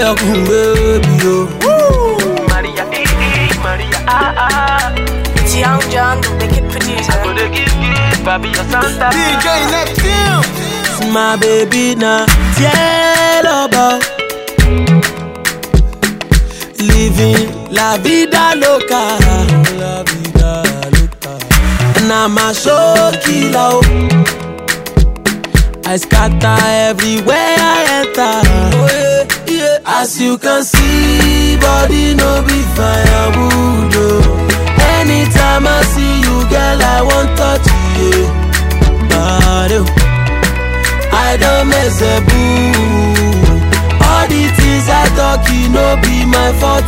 your baby, yo. Maria, Maria, It's Young John, the wicked producer. I could give Baby your Santa. DJ Neptune. It's my baby now, yellow bow. Living la vida loca, la vida loca. And I'm a show killer. I scatter everywhere I enter. Oh, yeah, yeah. As you can see, body no be firewood. Oh. Anytime I see you, girl, I want touch you. But I don't mess a boo. All the things I talk, you no be my fault.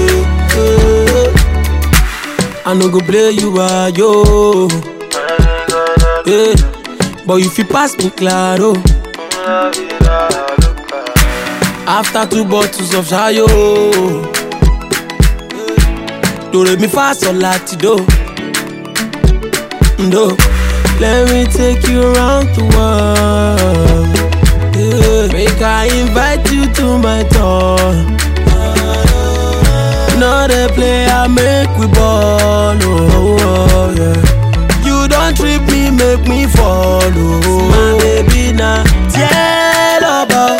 Yeah. I no go play you, yo. Yeah. But if you pass me claro, after 2 bottles of shayo, do re mi fa sol lati do. Let me take you around the world. Yeah. Make I invite you to my door. No they play, I make we ball. Oh, yeah. You don't trip me, make me follow. My baby now, yellow bow.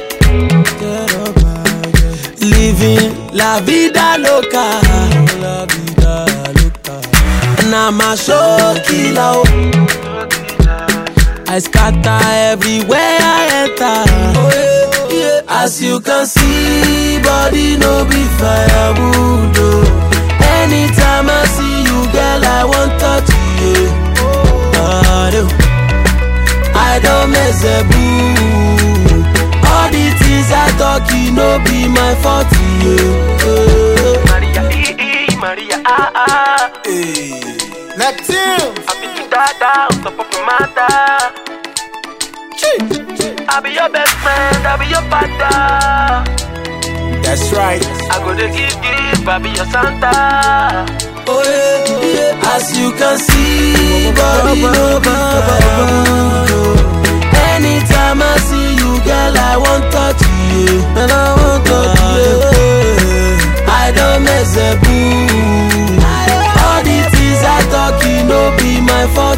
Living la vida loca, la vida loca. And I'm a show killer. I scatter everywhere I enter. Oh, yeah, yeah. As you can see, body no be firewood. Oh. Anytime I see you, girl, I want touch you. I don't mess a boo. All the things I talk, you no be my fault. Maria, Maria, Hey. Neptune. I be to dada on top of the matter. I be your best friend, I be your partner. That's right. I go to give Baby your Santa. Oh yeah, yeah. As you can see, body no be firewood. Anytime I see you, girl, I want touch you. And I want touch you. I don't mess a boo. All the things I talk, you no be my fault.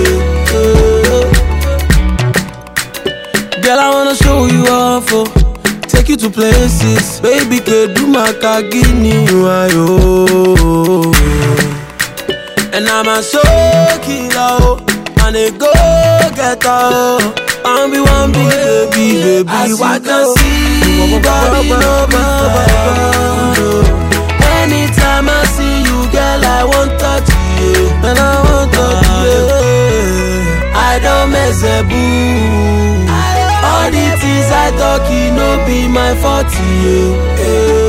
Girl, I wanna show you off. Oh. Take you to places, baby, can do my kagini, oh. And I'm a show killer, and a go getter. I'm be one big baby, as I can see, body no be firewood. Anytime I see you, girl, I want touch you, and I want touch you. I don't mess a boo. All the things I talk, you no be my fault, yeah.